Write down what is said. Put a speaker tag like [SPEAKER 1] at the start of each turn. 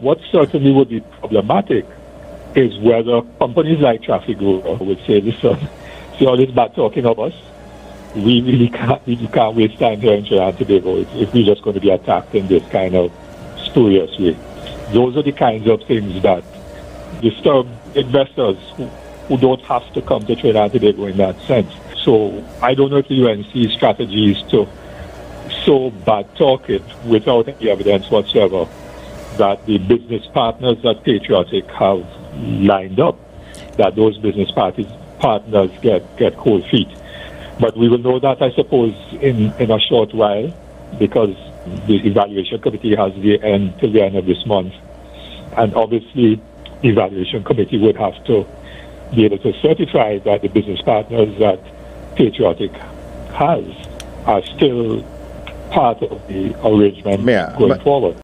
[SPEAKER 1] what certainly would be problematic is whether companies like Trafigura would say, listen, see all this bad talking of us? We can't waste time here in Trinidad and Tobago if we're just going to be attacked in this kind of spurious way. Those are the kinds of things that disturb investors who don't have to come to Trinidad and Tobago in that sense. So I don't know if the UNC's strategy is to so bad talk it without any evidence whatsoever that the business partners that Patriotic have lined up, that those business partners get cold feet. But we will know that, I suppose, in a short while, because the evaluation committee has till the end of this month. And obviously, the evaluation committee would have to be able to certify that the business partners that Patriotic has are still part of the arrangement going forward.